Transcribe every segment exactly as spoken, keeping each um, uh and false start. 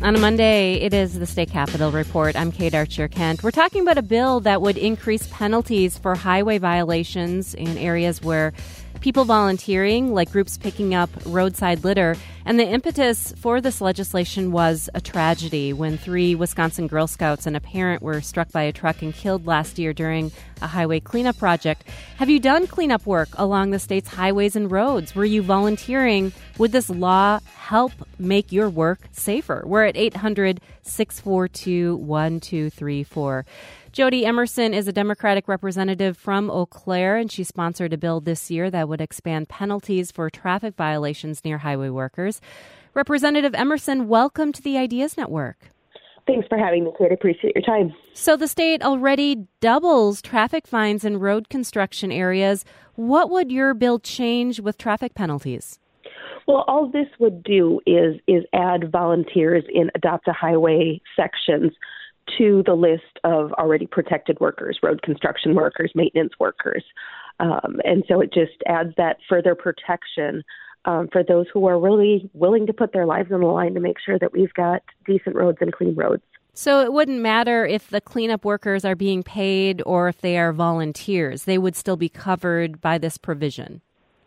On a Monday, it is the State Capitol Report. I'm Kate Archer-Kent. We're talking about a bill that would increase penalties for highway violations in areas where people volunteering, like groups picking up roadside litter. And the impetus for this legislation was a tragedy when three Wisconsin Girl Scouts and a parent were struck by a truck and killed last year during a highway cleanup project. Have you done cleanup work along the state's highways and roads? Were you volunteering? Would this law help make your work safer? We're at eight hundred, six four two, one two three four. Jody Emerson is a Democratic representative from Eau Claire, and she sponsored a bill this year that would expand penalties for traffic violations near highway workers. Representative Emerson, welcome to the Ideas Network. Thanks for having me, Kate. I appreciate your time. So the state already doubles traffic fines in road construction areas. What would your bill change with traffic penalties? Well, all this would do is is add volunteers in Adopt a Highway sections to the list of already protected workers, road construction workers, maintenance workers. Um, and so it just adds that further protection um, for those who are really willing to put their lives on the line to make sure that we've got decent roads and clean roads. So it wouldn't matter if the cleanup workers are being paid or if they are volunteers. They would still be covered by this provision.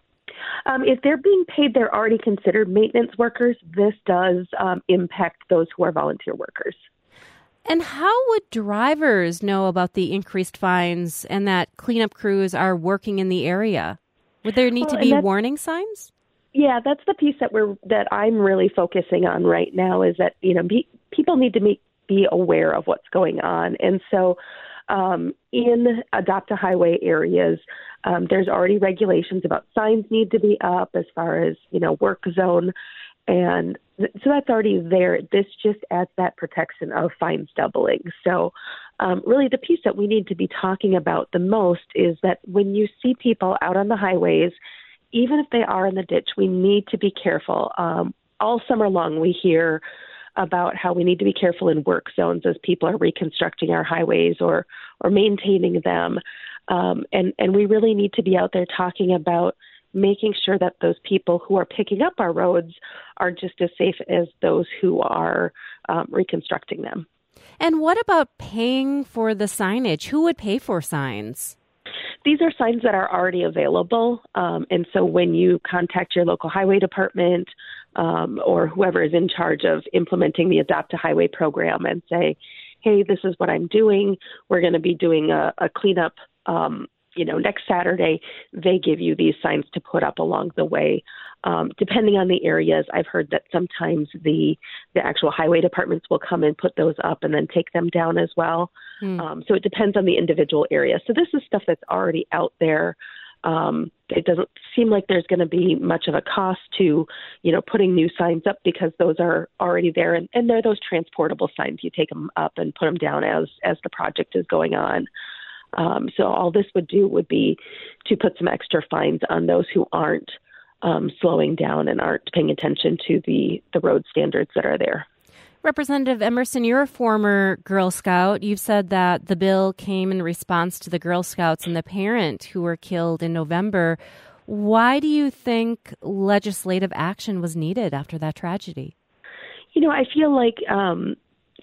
Um, if they're being paid, they're already considered maintenance workers. This does um, impact those who are volunteer workers. And how would drivers know about the increased fines and that cleanup crews are working in the area? Would there need well, to be warning signs? Yeah, that's the piece that we're that I'm really focusing on right now. Is that you know be, people need to be be aware of what's going on, and so um, in Adopt a Highway areas, um, there's already regulations about signs need to be up as far as you know work zone. And so that's already there. This just adds that protection of fines doubling. So um, really the piece that we need to be talking about the most is that when you see people out on the highways, even if they are in the ditch, we need to be careful. Um, all summer long we hear about how we need to be careful in work zones as people are reconstructing our highways or or maintaining them. Um, and, and we really need to be out there talking about making sure that those people who are picking up our roads are just as safe as those who are um, reconstructing them. And what about paying for the signage? Who would pay for signs? These are signs that are already available. Um, and so when you contact your local highway department um, or whoever is in charge of implementing the Adopt a Highway program and say, hey, this is what I'm doing. We're going to be doing a, a cleanup um you know, next Saturday, they give you these signs to put up along the way. Um, depending on the areas, I've heard that sometimes the the actual highway departments will come and put those up and then take them down as well. Mm. Um, so it depends on the individual area. So this is stuff that's already out there. Um, it doesn't seem like there's going to be much of a cost to, you know, putting new signs up because those are already there. And, and they're those transportable signs. You take them up and put them down as as the project is going on. Um, so all this would do would be to put some extra fines on those who aren't um, slowing down and aren't paying attention to the, the road standards that are there. Representative Emerson, you're a former Girl Scout. You've said that the bill came in response to the Girl Scouts and the parent who were killed in November. Why do you think legislative action was needed after that tragedy? You know, I feel like um,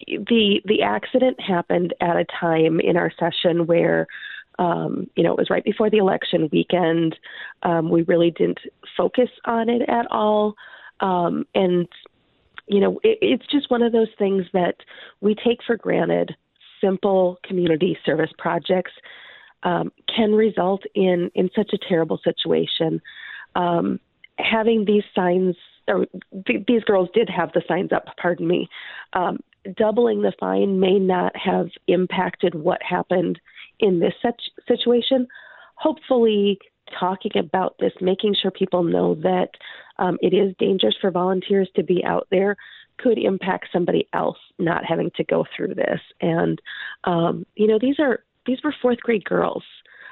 The the accident happened at a time in our session where, um, you know, it was right before the election weekend. Um, we really didn't focus on it at all. Um, and, you know, it, it's just one of those things that we take for granted. Simple community service projects um, can result in, in such a terrible situation. Um, having these signs, or th- these girls did have the signs up, pardon me, um, doubling the fine may not have impacted what happened in this such situation. Hopefully, talking about this, making sure people know that um, it is dangerous for volunteers to be out there could impact somebody else not having to go through this. And, um, you know, these are these were fourth grade girls.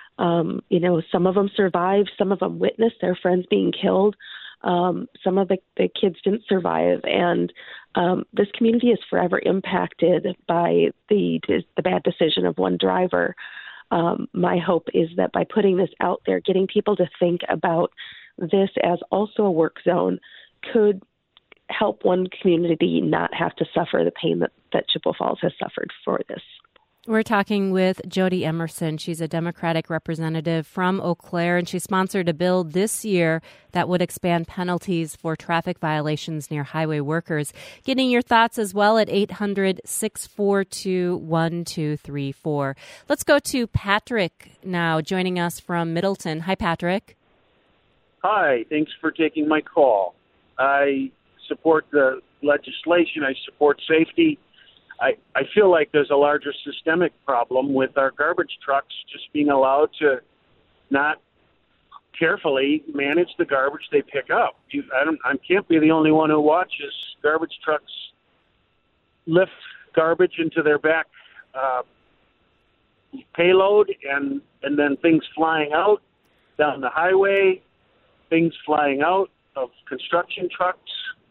Um, you know, some of them survived. Some of them witnessed their friends being killed. Um, some of the, the kids didn't survive, and um, this community is forever impacted by the the bad decision of one driver. Um, my hope is that by putting this out there, getting people to think about this as also a work zone could help one community not have to suffer the pain that, that Chippewa Falls has suffered for this. We're talking with Jody Emerson. She's a Democratic representative from Eau Claire, and she sponsored a bill this year that would expand penalties for traffic violations near highway workers. Getting your thoughts as well at eight hundred, six four two, one two three four. Let's go to Patrick now, joining us from Middleton. Hi, Patrick. Hi, thanks for taking my call. I support the legislation. I support safety. I, I feel like there's a larger systemic problem with our garbage trucks just being allowed to not carefully manage the garbage they pick up. You, I, don't, I can't be the only one who watches garbage trucks lift garbage into their back uh, payload and, and then things flying out down the highway, things flying out of construction trucks.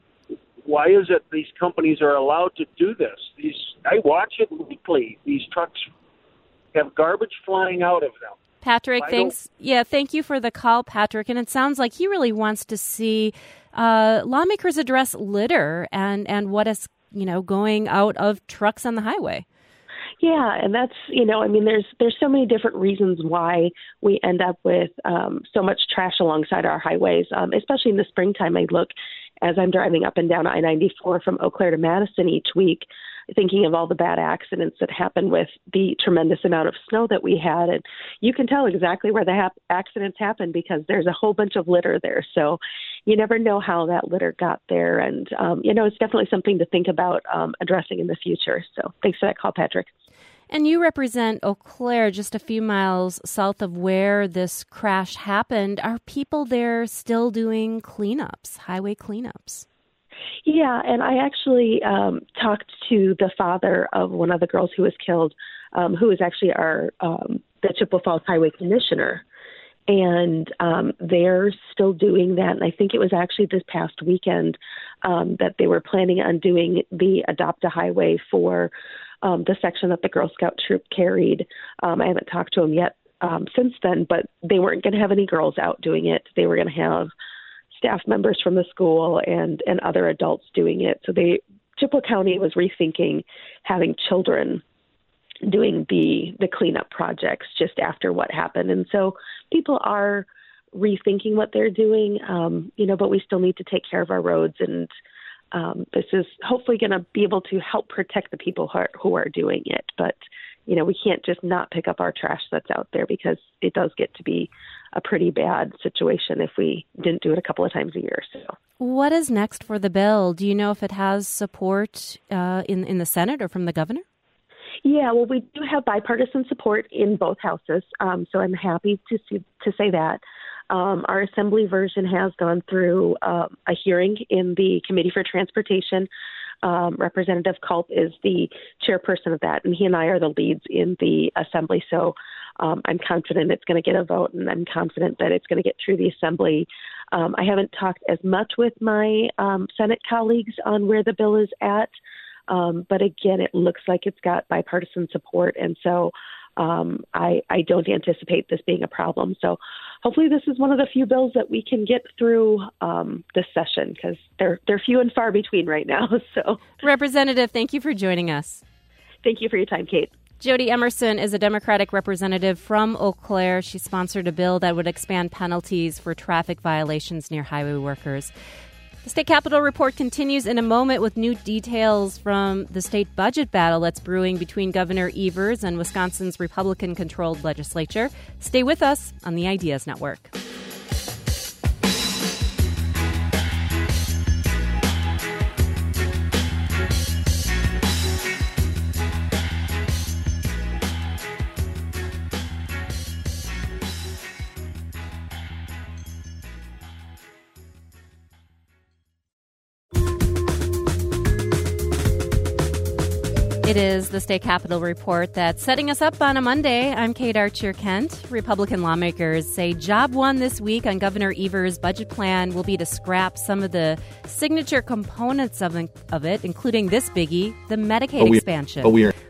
Why is it these companies are allowed to do this? These I watch it weekly. These trucks have garbage flying out of them. Patrick, Why thanks. Yeah, thank you for the call, Patrick. And it sounds like he really wants to see uh, lawmakers address litter and, and what is, you know, going out of trucks on the highway. Yeah, and that's, you know, I mean, there's there's so many different reasons why we end up with um, so much trash alongside our highways, um, especially in the springtime. I look as I'm driving up and down I ninety-four from Eau Claire to Madison each week, thinking of all the bad accidents that happened with the tremendous amount of snow that we had. And you can tell exactly where the hap- accidents happen because there's a whole bunch of litter there. So you never know how that litter got there. And, um, you know, it's definitely something to think about um, addressing in the future. So thanks for that call, Patrick. And you represent Eau Claire, just a few miles south of where this crash happened. Are people there still doing cleanups, highway cleanups? Yeah, and I actually um, talked to the father of one of the girls who was killed, um, who is actually our um, the Chippewa Falls Highway Commissioner. And um, they're still doing that. And I think it was actually this past weekend um, that they were planning on doing the Adopt a Highway for um, the section that the Girl Scout troop carried. Um, I haven't talked to them yet um, since then, but they weren't going to have any girls out doing it. They were going to have staff members from the school and, and other adults doing it. So they Chippewa County was rethinking having children doing the the cleanup projects just after what happened. And so people are rethinking what they're doing, um, you know, but we still need to take care of our roads. And um, this is hopefully going to be able to help protect the people who are, who are doing it. But, you know, we can't just not pick up our trash that's out there because it does get to be a pretty bad situation if we didn't do it a couple of times a year. So, what is next for the bill? Do you know if it has support uh, in, in the Senate or from the governor? Yeah, well, we do have bipartisan support in both houses, um, so I'm happy to see, to say that. Um, our assembly version has gone through uh, a hearing in the Committee for Transportation. Um, Representative Culp is the chairperson of that, and he and I are the leads in the assembly. So um, I'm confident it's going to get a vote, and I'm confident that it's going to get through the assembly. Um, I haven't talked as much with my um, Senate colleagues on where the bill is at. Um, but again, it looks like it's got bipartisan support, and so um, I, I don't anticipate this being a problem. So hopefully this is one of the few bills that we can get through um, this session because they're, they're few and far between right now. So, Representative, thank you for joining us. Thank you for your time, Kate. Jody Emerson is a Democratic representative from Eau Claire. She sponsored a bill that would expand penalties for traffic violations near highway workers. The State Capitol Report continues in a moment with new details from the state budget battle that's brewing between Governor Evers and Wisconsin's Republican-controlled legislature. Stay with us on the Ideas Network. It is the State Capitol Report that's setting us up on a Monday. I'm Kate Archer-Kent. Republican lawmakers say job one this week on Governor Evers' budget plan will be to scrap some of the signature components of, of it, including this biggie, the Medicaid but we, expansion. But we are.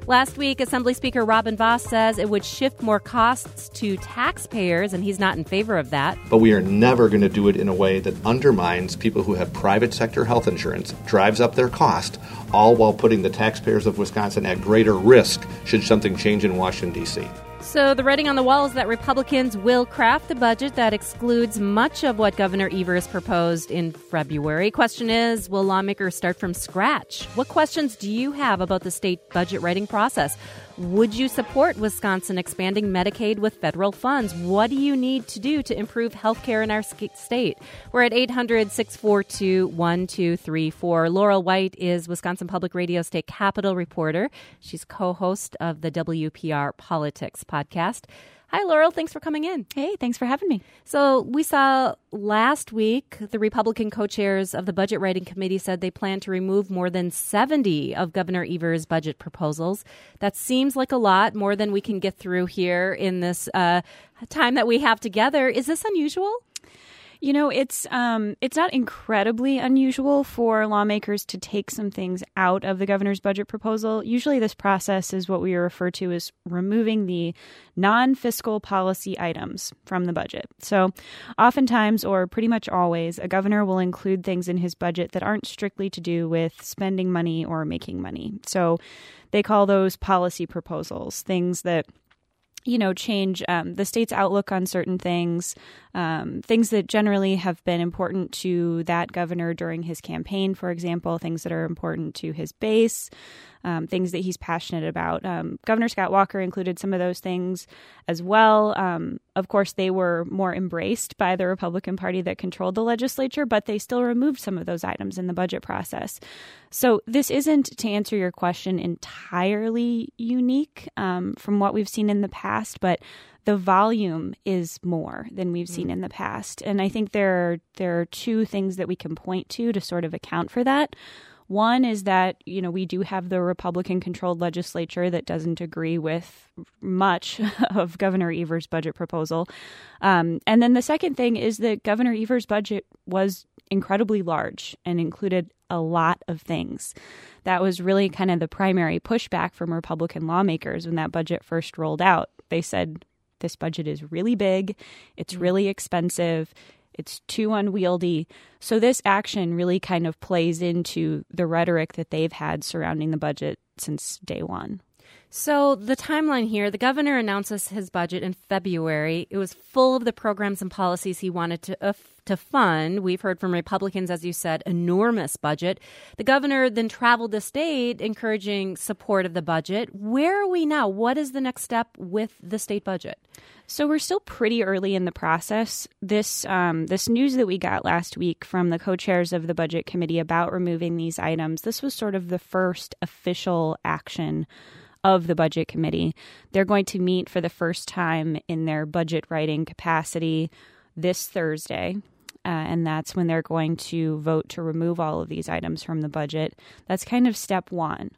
Last week, Assembly Speaker Robin Vos says it would shift more costs to taxpayers, and he's not in favor of that. But we are never going to do it in a way that undermines people who have private sector health insurance, drives up their cost, all while putting the taxpayers of Wisconsin at greater risk should something change in Washington, D C So the writing on the wall is that Republicans will craft a budget that excludes much of what Governor Evers proposed in February. Question is, will lawmakers start from scratch? What questions do you have about the state budget writing process? Would you support Wisconsin expanding Medicaid with federal funds? What do you need to do to improve health care in our state? We're at eight hundred, six four two, one two three four. Laurel White is Wisconsin Public Radio State Capitol reporter. She's co-host of the W P R Politics podcast. Hi, Laurel. Thanks for coming in. Hey, thanks for having me. So we saw last week the Republican co-chairs of the Budget Writing Committee said they plan to remove more than seventy of Governor Evers' budget proposals. That seems like a lot, more than we can get through here in this uh, time that we have together. Is this unusual? You know, it's um, it's not incredibly unusual for lawmakers to take some things out of the governor's budget proposal. Usually this process is what we refer to as removing the non-fiscal policy items from the budget. So oftentimes, or pretty much always, a governor will include things in his budget that aren't strictly to do with spending money or making money. So they call those policy proposals, things that you know, change um, the state's outlook on certain things, um, things that generally have been important to that governor during his campaign, for example, things that are important to his base, um, things that he's passionate about. Um, Governor Scott Walker included some of those things as well. Um, of course, they were more embraced by the Republican Party that controlled the legislature, but they still removed some of those items in the budget process. So this isn't, to answer your question, entirely unique um, from what we've seen in the past, but the volume is more than we've seen mm. in the past. And I think there are, there are two things that we can point to to sort of account for that. One is that, you know, we do have the Republican-controlled legislature that doesn't agree with much of Governor Evers' budget proposal. Um, and then the second thing is that Governor Evers' budget was incredibly large and included a lot of things. That was really kind of the primary pushback from Republican lawmakers when that budget first rolled out. They said, this budget is really big, it's really expensive, it's too unwieldy. So this action really kind of plays into the rhetoric that they've had surrounding the budget since day one. So the timeline here, the governor announces his budget in February. It was full of the programs and policies he wanted to uh, to fund. We've heard from Republicans, as you said, enormous budget. The governor then traveled the state encouraging support of the budget. Where are we now? What is the next step with the state budget? So we're still pretty early in the process. This um, this news that we got last week from the co-chairs of the Budget Committee about removing these items, this was sort of the first official action of the Budget Committee. They're going to meet for the first time in their budget writing capacity this Thursday, uh, and that's when they're going to vote to remove all of these items from the budget. That's kind of step one.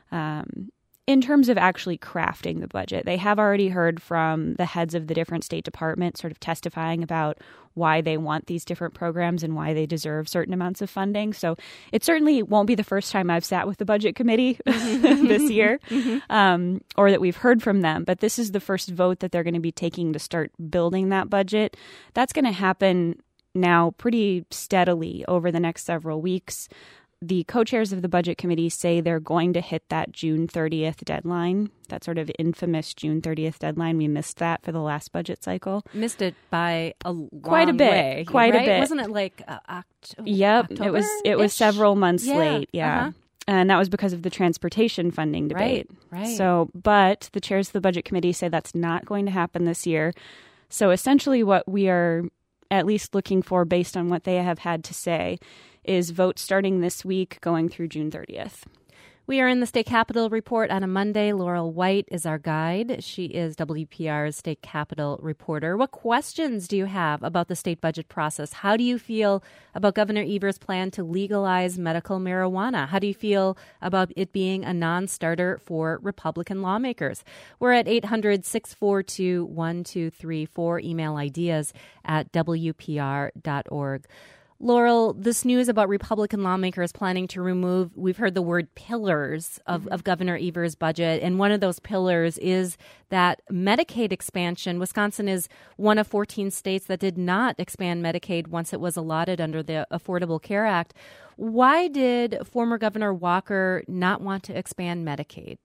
Um, in terms of actually crafting the budget, they have already heard from the heads of the different state departments sort of testifying about why they want these different programs and why they deserve certain amounts of funding. So it certainly won't be the first time I've sat with the Budget Committee this year, um, or that we've heard from them. But this is the first vote that they're going to be taking to start building that budget. That's going to happen now pretty steadily over the next several weeks. The co-chairs of the Budget Committee say they're going to hit that June thirtieth deadline, that sort of infamous June thirtieth deadline. We missed that for the last budget cycle. Missed it by a quite a bit, way, quite right? a bit. Wasn't it like uh, October? Yep, October-ish? it was. It was several months yeah. late. Yeah. Uh-huh. And that was because of the transportation funding debate. Right, right. So, but the chairs of the Budget Committee say that's not going to happen this year. So essentially what we are at least looking for, based on what they have had to say, is votes starting this week going through June thirtieth. We are in the State Capitol Report on a Monday. Laurel White is our guide. She is W P R's State Capitol reporter. What questions do you have about the state budget process? How do you feel about Governor Evers' plan to legalize medical marijuana? How do you feel about it being a non-starter for Republican lawmakers? We're at eight hundred, six four two, one two three four. Email ideas at W P R dot org. Laurel, this news about Republican lawmakers planning to remove, we've heard the word pillars of, mm-hmm. of Governor Evers' budget. And one of those pillars is that Medicaid expansion. Wisconsin is one of fourteen states that did not expand Medicaid once it was allotted under the Affordable Care Act. Why did former Governor Walker not want to expand Medicaid?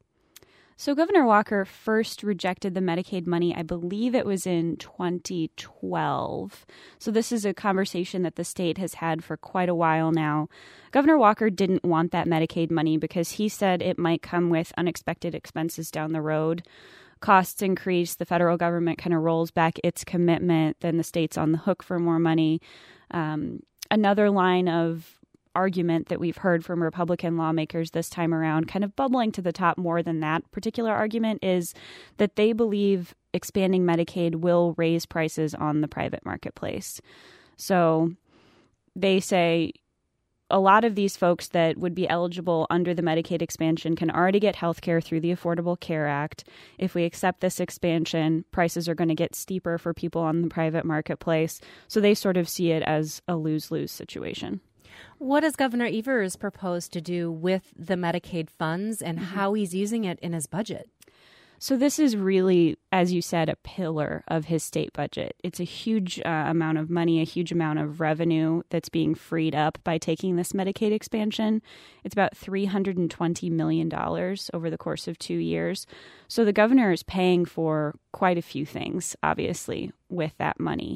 So Governor Walker first rejected the Medicaid money, I believe it was in twenty twelve. So this is a conversation that the state has had for quite a while now. Governor Walker didn't want that Medicaid money because he said it might come with unexpected expenses down the road. Costs increase, the federal government kind of rolls back its commitment, then the state's on the hook for more money. Um, another line of argument that we've heard from Republican lawmakers this time around, kind of bubbling to the top more than that particular argument, is that they believe expanding Medicaid will raise prices on the private marketplace. So they say a lot of these folks that would be eligible under the Medicaid expansion can already get health care through the Affordable Care Act. If we accept this expansion, prices are going to get steeper for people on the private marketplace. So they sort of see it as a lose-lose situation. What does Governor Evers propose to do with the Medicaid funds and mm-hmm. how he's using it in his budget? So this is really, as you said, a pillar of his state budget. It's a huge uh, amount of money, a huge amount of revenue that's being freed up by taking this Medicaid expansion. It's about three hundred twenty million dollars over the course of two years. So the governor is paying for quite a few things, obviously, with that money.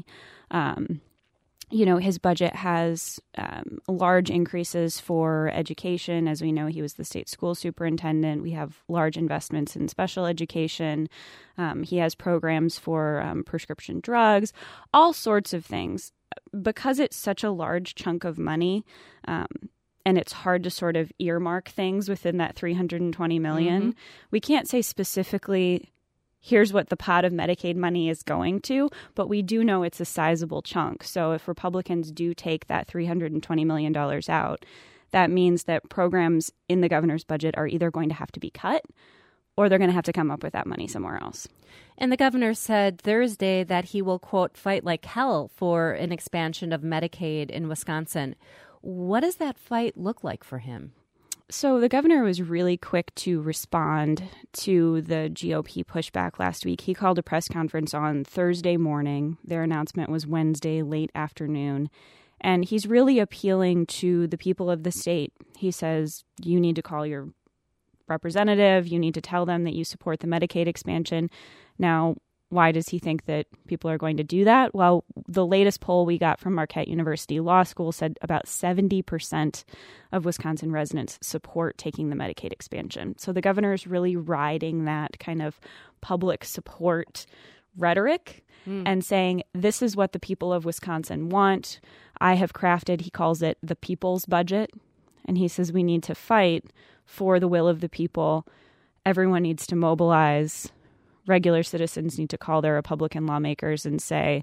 Um You know, his budget has um, large increases for education. As we know, he was the state school superintendent. We have large investments in special education. Um, he has programs for um, prescription drugs, all sorts of things. Because it's such a large chunk of money, um, and it's hard to sort of earmark things within that three hundred twenty million dollars, mm-hmm. we can't say specifically here's what the pot of Medicaid money is going to, but we do know it's a sizable chunk. So if Republicans do take that three hundred twenty million dollars out, that means that programs in the governor's budget are either going to have to be cut or they're going to have to come up with that money somewhere else. And the governor said Thursday that he will, quote, fight like hell for an expansion of Medicaid in Wisconsin. What does that fight look like for him? So the governor was really quick to respond to the G O P pushback last week. He called a press conference on Thursday morning. Their announcement was Wednesday late afternoon. And he's really appealing to the people of the state. He says, you need to call your representative. You need to tell them that you support the Medicaid expansion. Now, why does he think that people are going to do that? Well, the latest poll we got from Marquette University Law School said about seventy percent of Wisconsin residents support taking the Medicaid expansion. So the governor is really riding that kind of public support rhetoric mm. and saying, this is what the people of Wisconsin want. I have crafted, he calls it, the people's budget. And he says we need to fight for the will of the people. Everyone needs to mobilize. Regular citizens need to call their Republican lawmakers and say,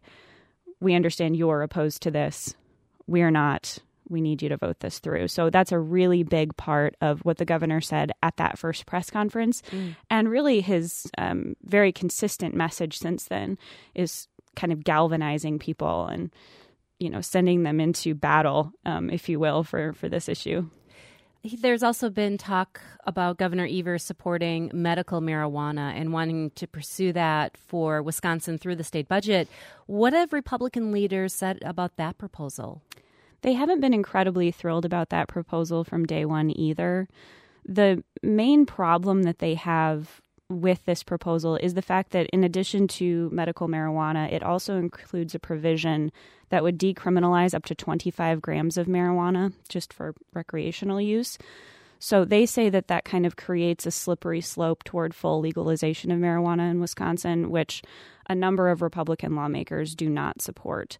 we understand you're opposed to this. We're not. We need you to vote this through. So that's a really big part of what the governor said at that first press conference. Mm. And really his um, very consistent message since then is kind of galvanizing people and, you know, sending them into battle, um, if you will, for, for this issue. There's also been talk about Governor Evers supporting medical marijuana and wanting to pursue that for Wisconsin through the state budget. What have Republican leaders said about that proposal? They haven't been incredibly thrilled about that proposal from day one either. The main problem that they have with this proposal is the fact that in addition to medical marijuana, it also includes a provision that would decriminalize up to twenty-five grams of marijuana just for recreational use. So they say that that kind of creates a slippery slope toward full legalization of marijuana in Wisconsin, which a number of Republican lawmakers do not support.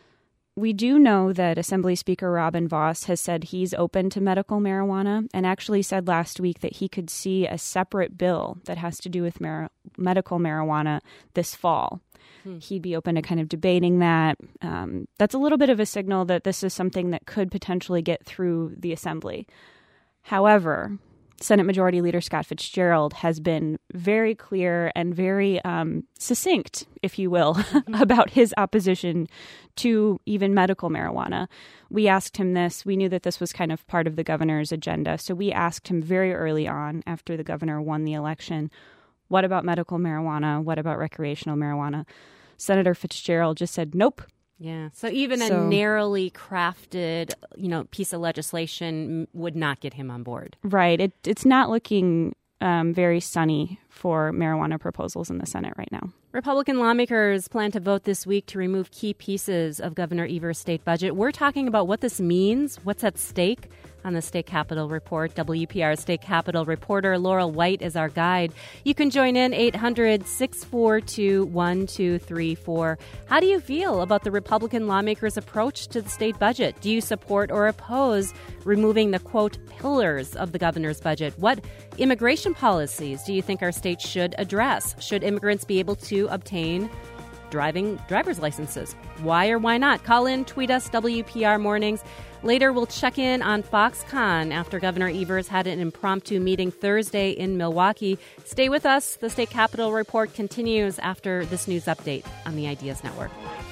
We do know that Assembly Speaker Robin Vos has said he's open to medical marijuana and actually said last week that he could see a separate bill that has to do with mar- medical marijuana this fall. Hmm. He'd be open to kind of debating that. Um, that's a little bit of a signal that this is something that could potentially get through the Assembly. However, Senate Majority Leader Scott Fitzgerald has been very clear and very um, succinct, if you will, about his opposition to even medical marijuana. We asked him this. We knew that this was kind of part of the governor's agenda. So we asked him very early on, after the governor won the election, what about medical marijuana? What about recreational marijuana? Senator Fitzgerald just said, nope. Yeah. So even So- a narrowly crafted, you know, piece of legislation would not get him on board. Right. It, it's not looking um, very sunny for marijuana proposals in the Senate right now. Republican lawmakers plan to vote this week to remove key pieces of Governor Evers' state budget. We're talking about what this means, what's at stake on the State Capitol Report. W P R State Capitol reporter Laurel White is our guide. You can join in eight hundred, six four two, one two three four. How do you feel about the Republican lawmakers' approach to the state budget? Do you support or oppose removing the, quote, pillars of the governor's budget? What immigration policies do you think our state should address? Should immigrants be able to obtain driving driver's licenses? Why or why not? Call in, tweet us, W P R Mornings. Later, we'll check in on Foxconn after Governor Evers had an impromptu meeting Thursday in Milwaukee. Stay with us. The State Capitol Report continues after this news update on the Ideas Network.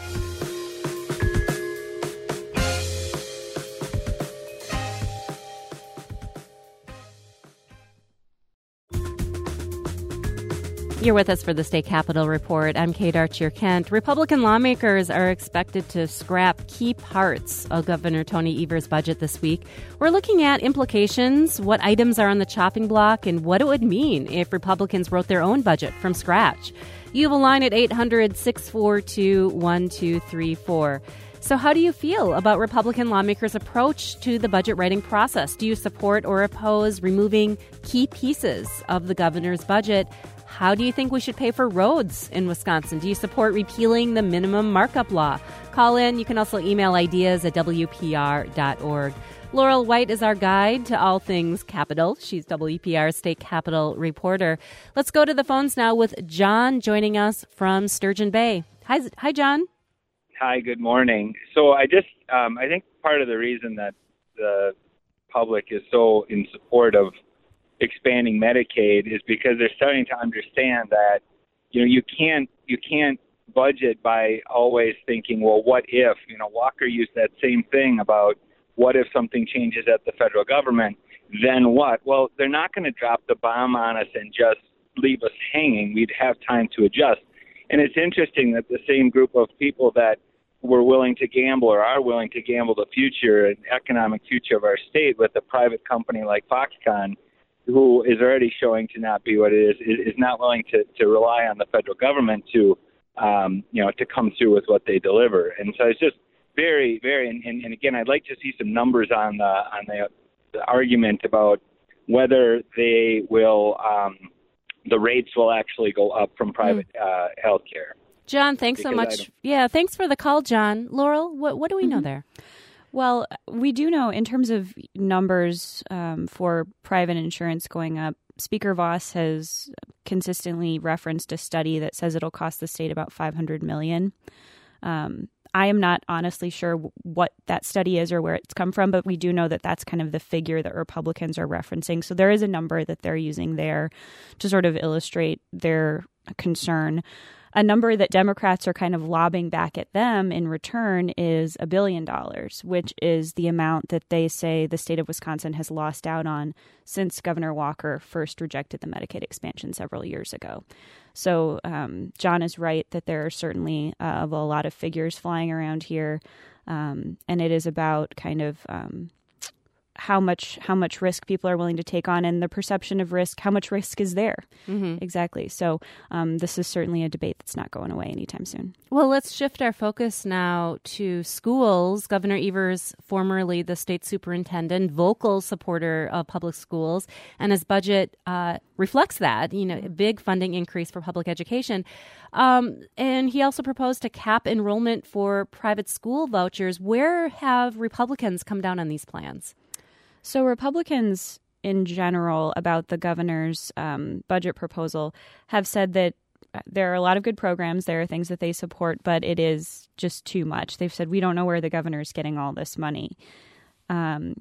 You're with us for the State Capitol Report. I'm Kate Archer-Kent. Republican lawmakers are expected to scrap key parts of Governor Tony Evers' budget this week. We're looking at implications, what items are on the chopping block, and what it would mean if Republicans wrote their own budget from scratch. You have a line at eight hundred, six four two, one two three four. So how do you feel about Republican lawmakers' approach to the budget writing process? Do you support or oppose removing key pieces of the governor's budget? How do you think we should pay for roads in Wisconsin? Do you support repealing the minimum markup law? Call in. You can also email ideas at W P R dot org. Laurel White is our guide to all things Capitol. She's W P R's State Capitol reporter. Let's go to the phones now with John joining us from Sturgeon Bay. Hi, hi, John. Hi, good morning. So I just, um, I think part of the reason that the public is so in support of expanding Medicaid is because they're starting to understand that, you know, you can't, you can't budget by always thinking, well, what if? You know, Walker used that same thing about what if something changes at the federal government, then what? Well, they're not going to drop the bomb on us and just leave us hanging. We'd have time to adjust. And it's interesting that the same group of people that were willing to gamble or are willing to gamble the future and economic future of our state with a private company like Foxconn, who is already showing to not be what it is, is not willing to, to rely on the federal government to, um, you know, to come through with what they deliver. And so it's just very, very, and, and, and again, I'd like to see some numbers on the on the, the argument about whether they will, um, the rates will actually go up from private mm. uh, health care. John, thanks because so much. Yeah, thanks for the call, John. Laurel, what, what do we mm-hmm. know there? Well, we do know in terms of numbers um, for private insurance going up, Speaker Voss has consistently referenced a study that says it'll cost the state about five hundred million dollars. Um, I am not honestly sure what that study is or where it's come from, but we do know that that's kind of the figure that Republicans are referencing. So there is a number that they're using there to sort of illustrate their concern. A number that Democrats are kind of lobbing back at them in return is a billion dollars, which is the amount that they say the state of Wisconsin has lost out on since Governor Walker first rejected the Medicaid expansion several years ago. So um, John is right that there are certainly uh, a lot of figures flying around here, um, and it is about kind of um, how much how much risk people are willing to take on and the perception of risk, how much risk is there. Mm-hmm. Exactly. So um, this is certainly a debate that's not going away anytime soon. Well, let's shift our focus now to schools. Governor Evers, formerly the state superintendent, vocal supporter of public schools, and his budget uh, reflects that, you know, a big funding increase for public education. Um, and he also proposed to cap enrollment for private school vouchers. Where have Republicans come down on these plans? So Republicans in general about the governor's um, budget proposal have said that there are a lot of good programs. There are things that they support, but it is just too much. They've said, we don't know where the governor is getting all this money. Um,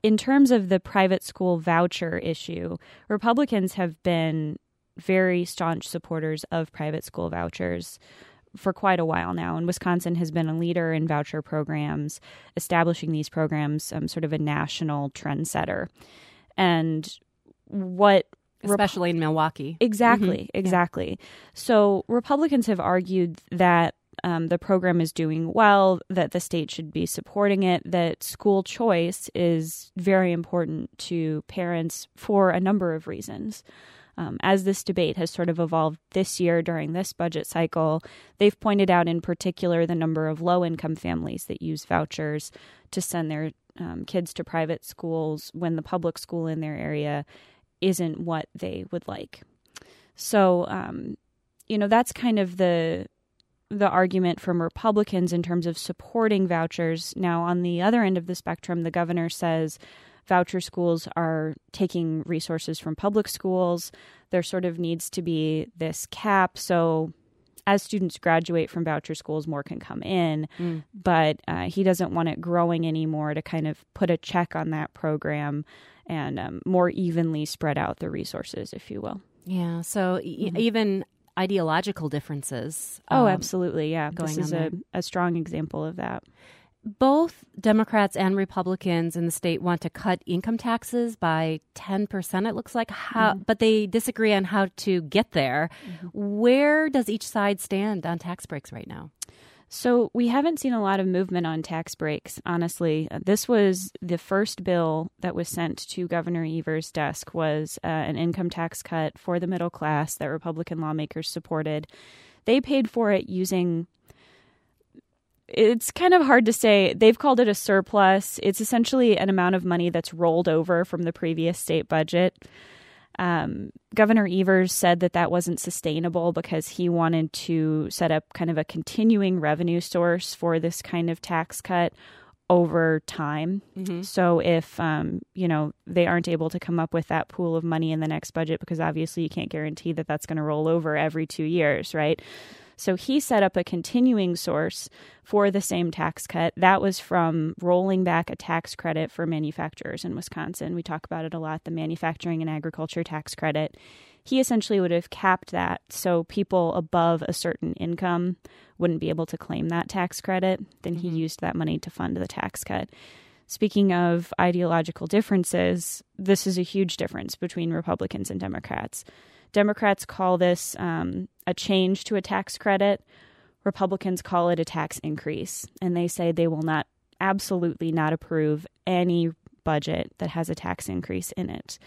in terms of the private school voucher issue, Republicans have been very staunch supporters of private school vouchers for quite a while now. And Wisconsin has been a leader in voucher programs, establishing these programs, um, sort of a national trendsetter. And what... Especially Rep- in Milwaukee. Exactly, mm-hmm. exactly. Yeah. So Republicans have argued that um, the program is doing well, that the state should be supporting it, that school choice is very important to parents for a number of reasons. Um, as this debate has sort of evolved this year during this budget cycle, they've pointed out in particular the number of low-income families that use vouchers to send their um, kids to private schools when the public school in their area isn't what they would like. So, um, you know, that's kind of the the argument from Republicans in terms of supporting vouchers. Now, on the other end of the spectrum, the governor says voucher schools are taking resources from public schools. There sort of needs to be this cap. So as students graduate from voucher schools, more can come in. Mm. But uh, he doesn't want it growing anymore to kind of put a check on that program and um, more evenly spread out the resources, if you will. Yeah. So mm-hmm. e- even ideological differences. Oh, um, absolutely. Yeah. Going this is a, a strong example of that. Both Democrats and Republicans in the state want to cut income taxes by ten percent, it looks like, how, mm-hmm. but they disagree on how to get there. Mm-hmm. Where does each side stand on tax breaks right now? So we haven't seen a lot of movement on tax breaks, honestly. This was the first bill that was sent to Governor Evers' desk was uh, an income tax cut for the middle class that Republican lawmakers supported. They paid for it using... It's kind of hard to say. They've called it a surplus. It's essentially an amount of money that's rolled over from the previous state budget. Um, Governor Evers said that that wasn't sustainable because he wanted to set up kind of a continuing revenue source for this kind of tax cut over time. Mm-hmm. So if, um, you know, they aren't able to come up with that pool of money in the next budget, because obviously you can't guarantee that that's going to roll over every two years, right? So he set up a continuing source for the same tax cut. That was from rolling back a tax credit for manufacturers in Wisconsin. We talk about it a lot, the manufacturing and agriculture tax credit. He essentially would have capped that so people above a certain income wouldn't be able to claim that tax credit. Then he mm-hmm. used that money to fund the tax cut. Speaking of ideological differences, this is a huge difference between Republicans and Democrats. Democrats call this um, a change to a tax credit. Republicans call it a tax increase. And they say they will not, absolutely not approve any budget that has a tax increase in it.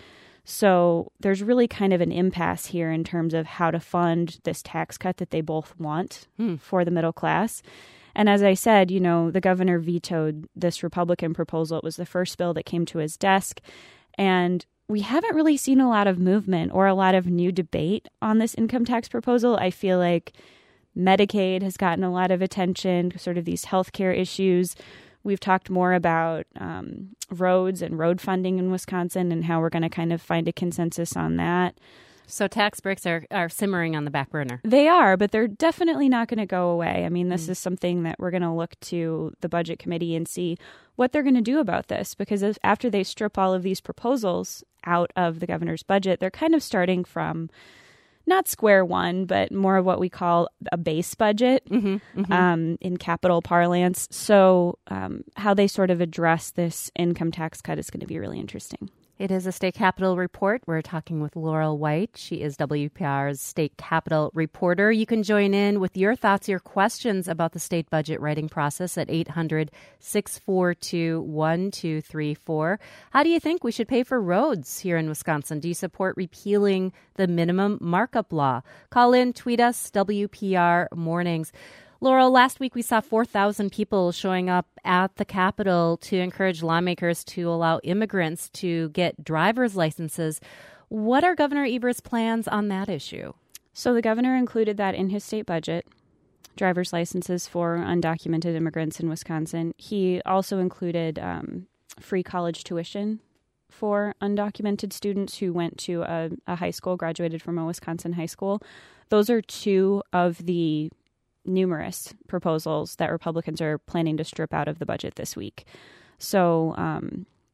So there's really kind of an impasse here in terms of how to fund this tax cut that they both want mm. for the middle class. And as I said, you know, the governor vetoed this Republican proposal. It was the first bill that came to his desk. And we haven't really seen a lot of movement or a lot of new debate on this income tax proposal. I feel like Medicaid has gotten a lot of attention, sort of these healthcare issues. We've talked more about um, roads and road funding in Wisconsin and how we're going to kind of find a consensus on that. So tax breaks are, are simmering on the back burner. They are, but they're definitely not going to go away. I mean, this mm. is something that we're going to look to the Budget Committee and see what they're going to do about this, because if, after they strip all of these proposals out of the governor's budget, they're kind of starting from not square one, but more of what we call a base budget mm-hmm, mm-hmm. Um, in capital parlance. So um, how they sort of address this income tax cut is going to be really interesting. It is a State Capitol report. We're talking with Laurel White. She is W P R's State Capitol reporter. You can join in with your thoughts, your questions about the state budget writing process at eight hundred, six four two, one two three four. How do you think we should pay for roads here in Wisconsin? Do you support repealing the minimum markup law? Call in, tweet us, W P R Mornings. Laurel, last week we saw four thousand people showing up at the Capitol to encourage lawmakers to allow immigrants to get driver's licenses. What are Governor Evers' plans on that issue? So the governor included that in his state budget, driver's licenses for undocumented immigrants in Wisconsin. He also included um, free college tuition for undocumented students who went to a, a high school, graduated from a Wisconsin high school. Those are two of the numerous proposals that Republicans are planning to strip out of the budget this week. So um,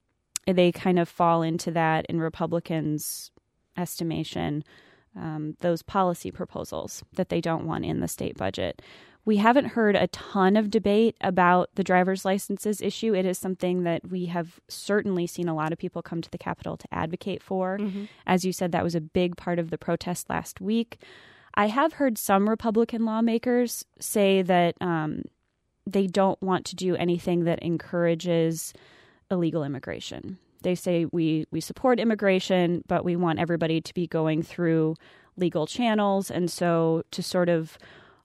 they kind of fall into that in Republicans' estimation, um, those policy proposals that they don't want in the state budget. We haven't heard a ton of debate about the driver's licenses issue. It is something that we have certainly seen a lot of people come to the Capitol to advocate for. Mm-hmm. As you said, that was a big part of the protest last week. I have heard some Republican lawmakers say that um, they don't want to do anything that encourages illegal immigration. They say we, we support immigration, but we want everybody to be going through legal channels. And so to sort of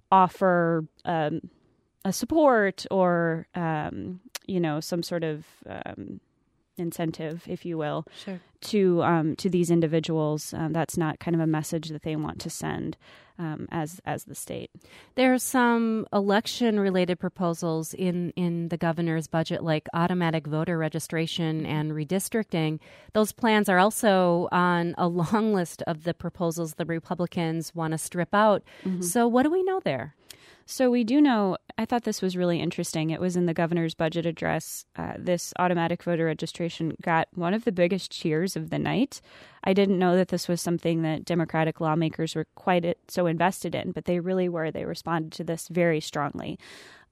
offer um, a support or, um, you know, some sort of um, incentive, if you will, sure. to um, to these individuals. Um, that's not kind of a message that they want to send um, as as the state. There are some election-related proposals in, in the governor's budget, like automatic voter registration and redistricting. Those plans are also on a long list of the proposals the Republicans want to strip out. Mm-hmm. So what do we know there? So we do know, I thought this was really interesting. It was in the governor's budget address. Uh, this automatic voter registration got one of the biggest cheers of the night. I didn't know that this was something that Democratic lawmakers were quite so invested in, but they really were. They responded to this very strongly.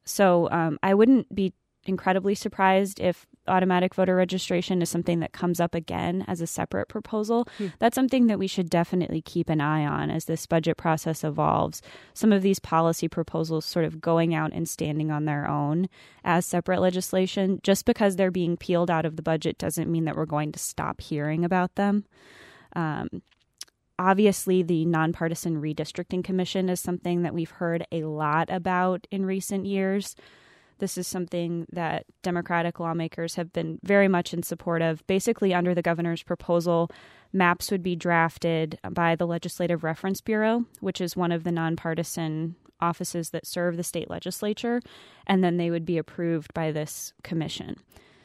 So um, I wouldn't be incredibly surprised if automatic voter registration is something that comes up again as a separate proposal. Hmm. That's something that we should definitely keep an eye on as this budget process evolves. Some of these policy proposals sort of going out and standing on their own as separate legislation. Just because they're being peeled out of the budget doesn't mean that we're going to stop hearing about them. Um, Obviously, the Nonpartisan Redistricting Commission is something that we've heard a lot about in recent years. This is something that Democratic lawmakers have been very much in support of. Basically, under the governor's proposal, maps would be drafted by the Legislative Reference Bureau, which is one of the nonpartisan offices that serve the state legislature, and then they would be approved by this commission.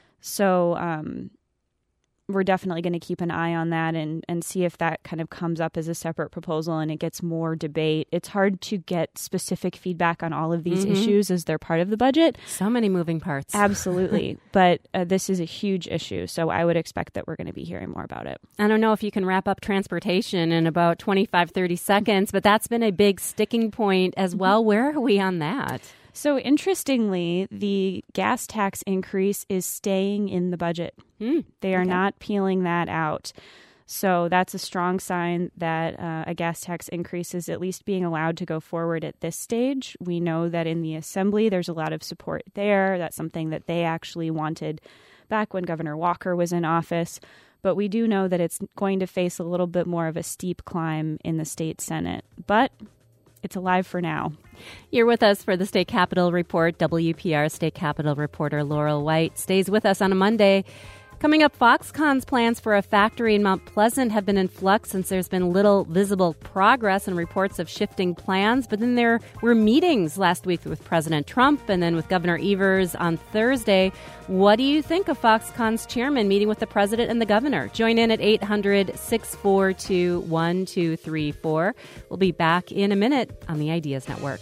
So um, we're definitely going to keep an eye on that and, and see if that kind of comes up as a separate proposal and it gets more debate. It's hard to get specific feedback on all of these mm-hmm. issues as they're part of the budget. So many moving parts. Absolutely. But uh, this is a huge issue, so I would expect that we're going to be hearing more about it. I don't know if you can wrap up transportation in about twenty-five, thirty seconds, but that's been a big sticking point as well. Where are we on that? So interestingly, the gas tax increase is staying in the budget. Mm, they are okay. not peeling that out. So that's a strong sign that uh, a gas tax increase is at least being allowed to go forward at this stage. We know that in the Assembly, there's a lot of support there. That's something that they actually wanted back when Governor Walker was in office. But we do know that it's going to face a little bit more of a steep climb in the state Senate. But it's alive for now. You're with us for the State Capitol Report. W P R State Capitol reporter Laurel White stays with us on a Monday. Coming up, Foxconn's plans for a factory in Mount Pleasant have been in flux since there's been little visible progress and reports of shifting plans. But then there were meetings last week with President Trump and then with Governor Evers on Thursday. What do you think of Foxconn's chairman meeting with the president and the governor? Join in at eight hundred, six four two, one two three four. We'll be back in a minute on the Ideas Network.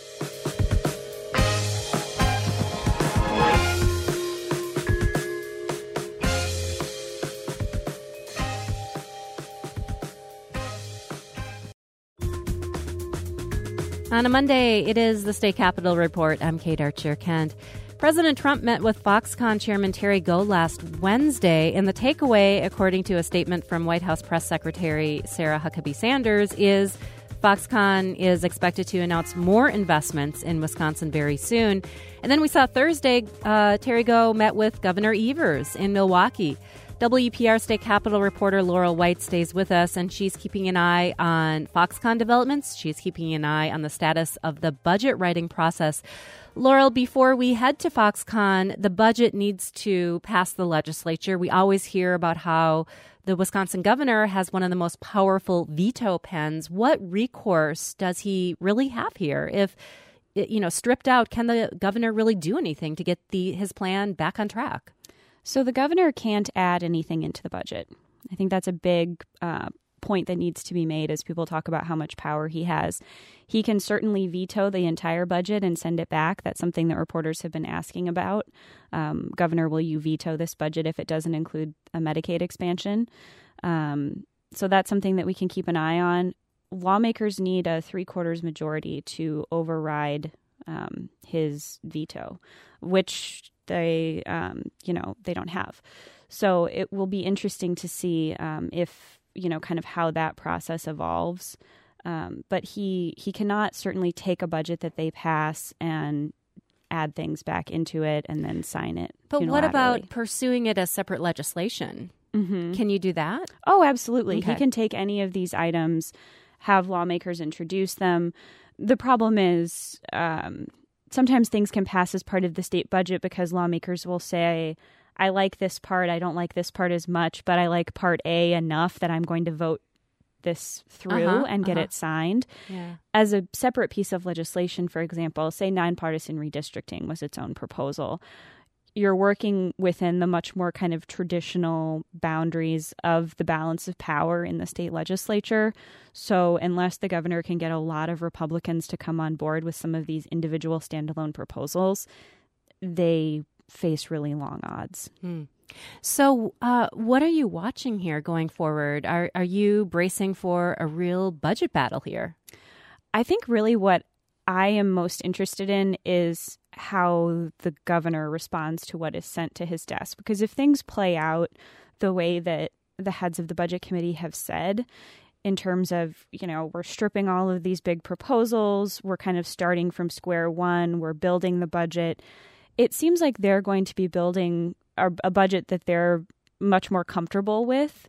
On a Monday, it is the State Capitol Report. I'm Kate Archer-Kent. President Trump met with Foxconn Chairman Terry Gou last Wednesday, and the takeaway, according to a statement from White House Press Secretary Sarah Huckabee Sanders, is Foxconn is expected to announce more investments in Wisconsin very soon. And then we saw Thursday, uh, Terry Gou met with Governor Evers in Milwaukee. W P R State Capitol reporter Laurel White stays with us, and she's keeping an eye on Foxconn developments. She's keeping an eye on the status of the budget writing process. Laurel, before we head to Foxconn, the budget needs to pass the legislature. We always hear about how the Wisconsin governor has one of the most powerful veto pens. What recourse does he really have here? If, you know, stripped out, can the governor really do anything to get the his plan back on track? So the governor can't add anything into the budget. I think that's a big uh, point that needs to be made as people talk about how much power he has. He can certainly veto the entire budget and send it back. That's something that reporters have been asking about. Um, Governor, will you veto this budget if it doesn't include a Medicaid expansion? Um, so that's something that we can keep an eye on. Lawmakers need a three-quarters majority to override um, his veto, which they, um, you know, they don't have. So it will be interesting to see um, if, you know, kind of how that process evolves. Um, but he he cannot certainly take a budget that they pass and add things back into it and then sign it. But what about pursuing it as separate legislation? Mm-hmm. Can you do that? Oh, absolutely. Okay. He can take any of these items, have lawmakers introduce them. The problem is um, sometimes things can pass as part of the state budget because lawmakers will say, I like this part, I don't like this part as much, but I like part A enough that I'm going to vote this through uh-huh, and get uh-huh. it signed. Yeah. As a separate piece of legislation, for example, say nonpartisan redistricting was its own proposal. You're working within the much more kind of traditional boundaries of the balance of power in the state legislature. So unless the governor can get a lot of Republicans to come on board with some of these individual standalone proposals, they face really long odds. Hmm. So uh, what are you watching here going forward? Are are you bracing for a real budget battle here? I think really what I am most interested in is how the governor responds to what is sent to his desk. Because if things play out the way that the heads of the budget committee have said, in terms of, you know, we're stripping all of these big proposals, we're kind of starting from square one, we're building the budget, it seems like they're going to be building a, a budget that they're much more comfortable with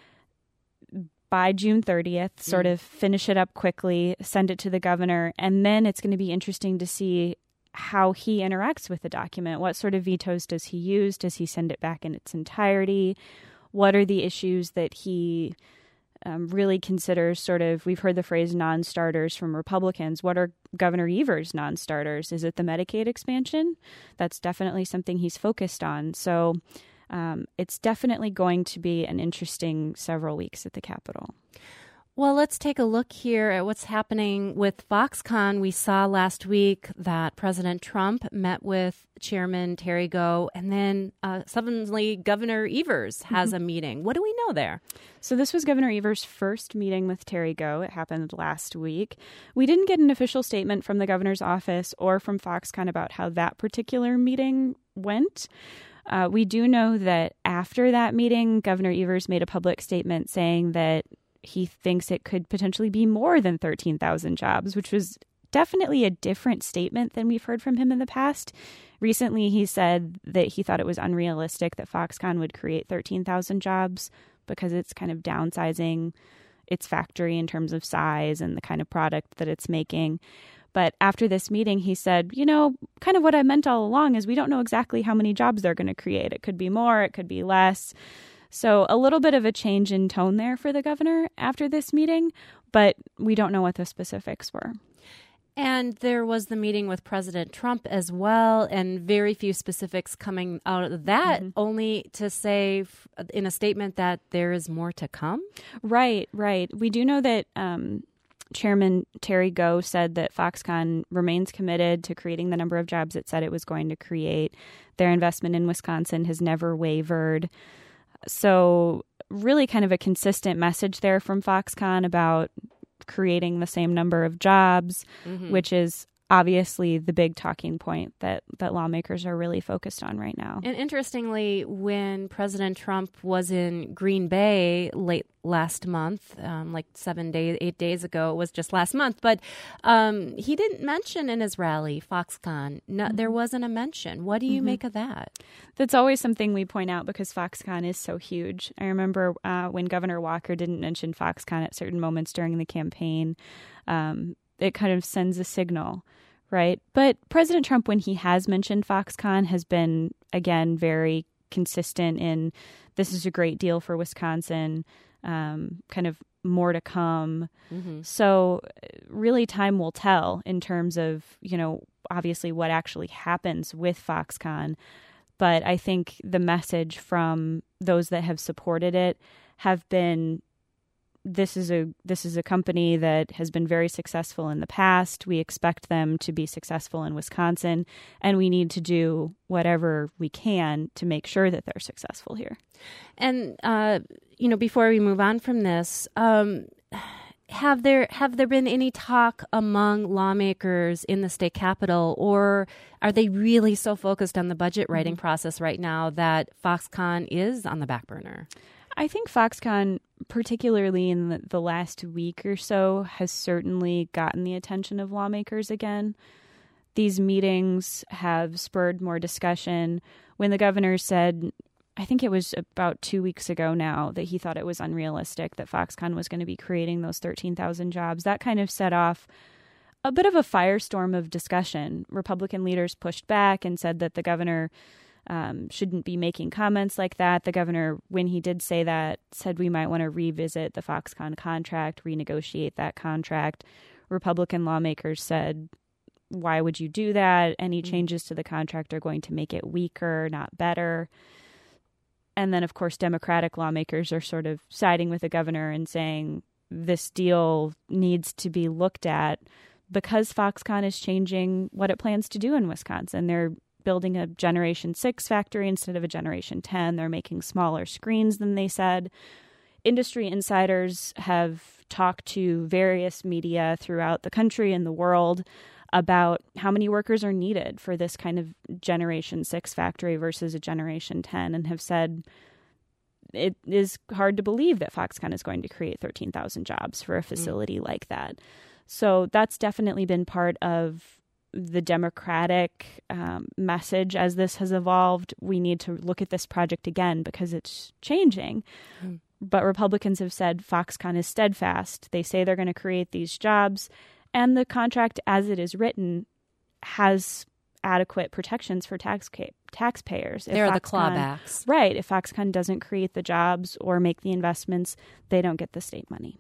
by June thirtieth, sort mm. of finish it up quickly, send it to the governor, and then it's going to be interesting to see how he interacts with the document. What sort of vetoes does he use? Does he send it back in its entirety? What are the issues that he um, really considers sort of, we've heard the phrase non-starters from Republicans. What are Governor Evers' non-starters? Is it the Medicaid expansion? That's definitely something he's focused on. So um, it's definitely going to be an interesting several weeks at the Capitol. Well, let's take a look here at what's happening with Foxconn. We saw last week that President Trump met with Chairman Terry Gou, and then uh, suddenly Governor Evers has mm-hmm. a meeting. What do we know there? So this was Governor Evers' first meeting with Terry Gou. It happened last week. We didn't get an official statement from the governor's office or from Foxconn about how that particular meeting went. Uh, we do know that after that meeting, Governor Evers made a public statement saying that he thinks it could potentially be more than thirteen thousand jobs, which was definitely a different statement than we've heard from him in the past. Recently, he said that he thought it was unrealistic that Foxconn would create thirteen thousand jobs because it's kind of downsizing its factory in terms of size and the kind of product that it's making. But after this meeting, he said, you know, kind of what I meant all along is we don't know exactly how many jobs they're going to create. It could be more, it could be less. So a little bit of a change in tone there for the governor after this meeting, but we don't know what the specifics were. And there was the meeting with President Trump as well, and very few specifics coming out of that, mm-hmm. only to say in a statement that there is more to come. Right, right. We do know that um, Chairman Terry Gou said that Foxconn remains committed to creating the number of jobs it said it was going to create. Their investment in Wisconsin has never wavered. So really kind of a consistent message there from Foxconn about creating the same number of jobs, mm-hmm. which is obviously the big talking point that, that lawmakers are really focused on right now. And interestingly, when President Trump was in Green Bay late last month, um, like seven days, eight days ago, it was just last month, but um, he didn't mention in his rally Foxconn. No, mm-hmm. There wasn't a mention. What do you mm-hmm. make of that? That's always something we point out because Foxconn is so huge. I remember uh, when Governor Walker didn't mention Foxconn at certain moments during the campaign, um, it kind of sends a signal, right? But President Trump, when he has mentioned Foxconn, has been, again, very consistent in this is a great deal for Wisconsin, um, kind of more to come. Mm-hmm. So really time will tell in terms of, you know, obviously what actually happens with Foxconn. But I think the message from those that have supported it have been this is a this is a company that has been very successful in the past. We expect them to be successful in Wisconsin, and we need to do whatever we can to make sure that they're successful here. And uh, you know, before we move on from this, um, have there have there been any talk among lawmakers in the state capitol, or are they really so focused on the budget writing mm-hmm. process right now that Foxconn is on the back burner? I think Foxconn, particularly in the, the last week or so, has certainly gotten the attention of lawmakers again. These meetings have spurred more discussion. When the governor said, I think it was about two weeks ago now, that he thought it was unrealistic that Foxconn was going to be creating those thirteen thousand jobs, that kind of set off a bit of a firestorm of discussion. Republican leaders pushed back and said that the governor Um, shouldn't be making comments like that. The governor, when he did say that, said we might want to revisit the Foxconn contract, renegotiate that contract. Republican lawmakers said, why would you do that? Any changes to the contract are going to make it weaker, not better. And then, of course, Democratic lawmakers are sort of siding with the governor and saying this deal needs to be looked at because Foxconn is changing what it plans to do in Wisconsin. They're building a Generation six factory instead of a Generation ten. They're making smaller screens than they said. Industry insiders have talked to various media throughout the country and the world about how many workers are needed for this kind of Generation six factory versus a Generation ten, and have said it is hard to believe that Foxconn is going to create thirteen thousand jobs for a facility mm. like that. So that's definitely been part of the Democratic um, message as this has evolved. We need to look at this project again because it's changing. Mm. But Republicans have said Foxconn is steadfast. They say they're going to create these jobs, and the contract as it is written has adequate protections for tax taxpayers. There are the clawbacks. Right. If Foxconn doesn't create the jobs or make the investments, they don't get the state money.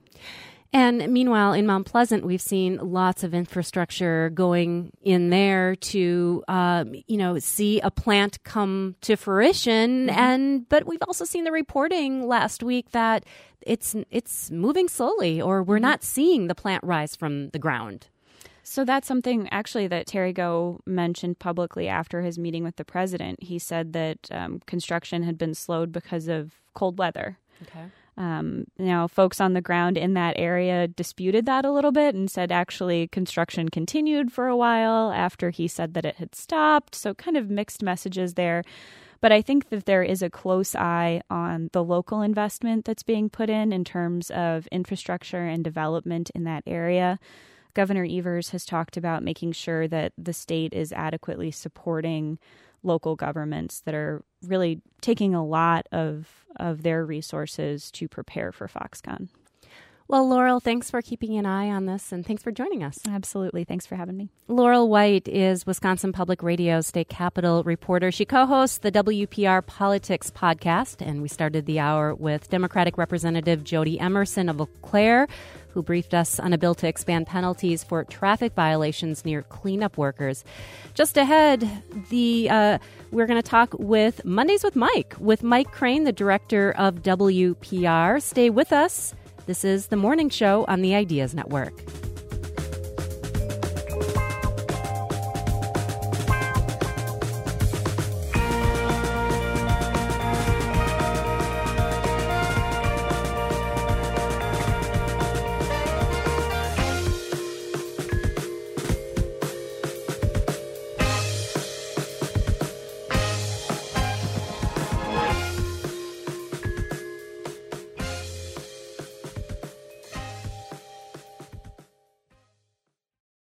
And meanwhile, in Mount Pleasant, we've seen lots of infrastructure going in there to, uh, you know, see a plant come to fruition. Mm-hmm. And but we've also seen the reporting last week that it's it's moving slowly, or we're not seeing the plant rise from the ground. So that's something actually that Terry Go mentioned publicly after his meeting with the president. He said that um, construction had been slowed because of cold weather. Okay. Um, now, folks on the ground in that area disputed that a little bit and said actually construction continued for a while after he said that it had stopped. So kind of mixed messages there. But I think that there is a close eye on the local investment that's being put in in terms of infrastructure and development in that area. Governor Evers has talked about making sure that the state is adequately supporting local governments that are really taking a lot of of their resources to prepare for Foxconn. Well, Laurel, thanks for keeping an eye on this, and thanks for joining us. Absolutely. Thanks for having me. Laurel White is Wisconsin Public Radio's state capitol reporter. She co-hosts the W P R Politics podcast, and we started the hour with Democratic Representative Jody Emerson of Eau Claire, who briefed us on a bill to expand penalties for traffic violations near cleanup workers. Just ahead, the uh, we're going to talk with Mondays with Mike, with Mike Crane, the director of W P R. Stay with us. This is The Morning Show on the Ideas Network.